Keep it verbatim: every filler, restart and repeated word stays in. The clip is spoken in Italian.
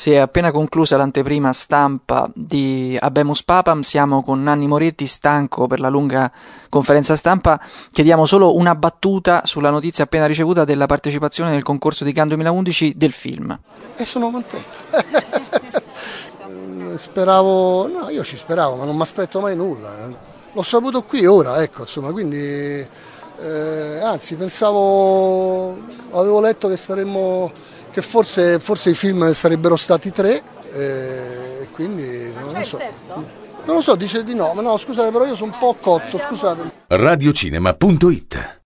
Si è appena conclusa l'anteprima stampa di Habemus Papam, siamo con Nanni Moretti, stanco per la lunga conferenza stampa. Chiediamo solo una battuta sulla notizia appena ricevuta della partecipazione nel concorso di Cannes duemilaundici del film. E sono contento. Speravo, no, io ci speravo, ma non mi aspetto mai nulla. L'ho saputo qui ora, ecco, insomma, quindi eh, anzi pensavo, avevo letto che staremmo, che forse, forse i film sarebbero stati tre, e quindi non lo so. Non lo so, dice di no, ma no, scusate, però io sono un po' cotto, scusate. radiocinema punto it